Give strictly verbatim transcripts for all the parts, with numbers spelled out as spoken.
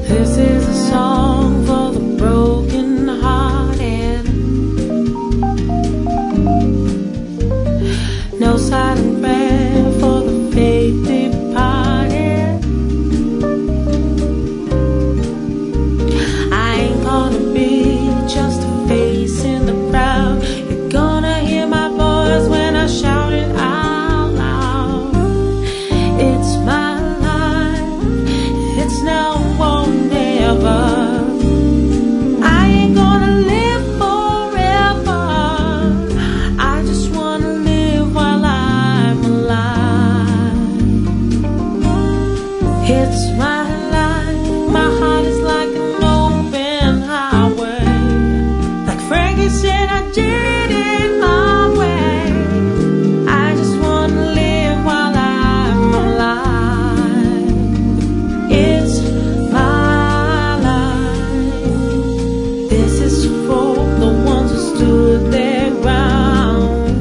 This is a song for the broken hearted. No silent prayer for the faith departed. I ain't gonna be just a face in the crowd. You're gonna hear my voice when I shout it out loud. It's my life, it's now or never. I ain't gonna live forever. I just wanna live while I'm alive. It's my life, my heart is like an open highway. Like Frankie said, I did it my way. I just wanna live while I'm alive. It's my life. This is for the ones who stood their ground.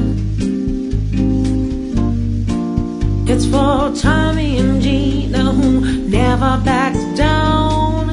It's for Tommy and Gina who never backed down.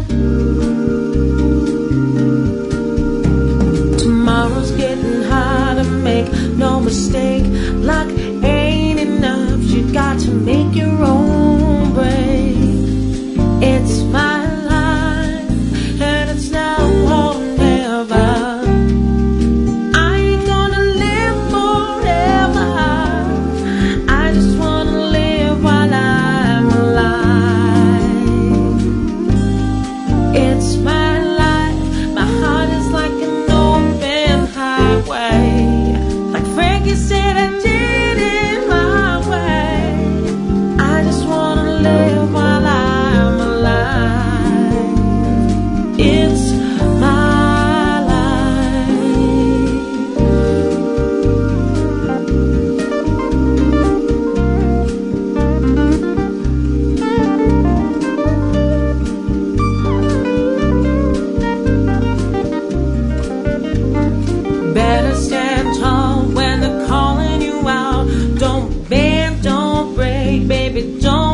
Tomorrow's getting harder, make no mistake. Luck ain't enough, you got to make your own break. It's my life, and it's now or never. I ain't gonna live forever. I just wanna live while I'm alive. It's my life, my heart is like an open highway. Like Frankie said, I did it my way. I just wanna live while I'm alive. It's my life. Better stand tall when they're calling you out. Don't bend, don't break, baby, don't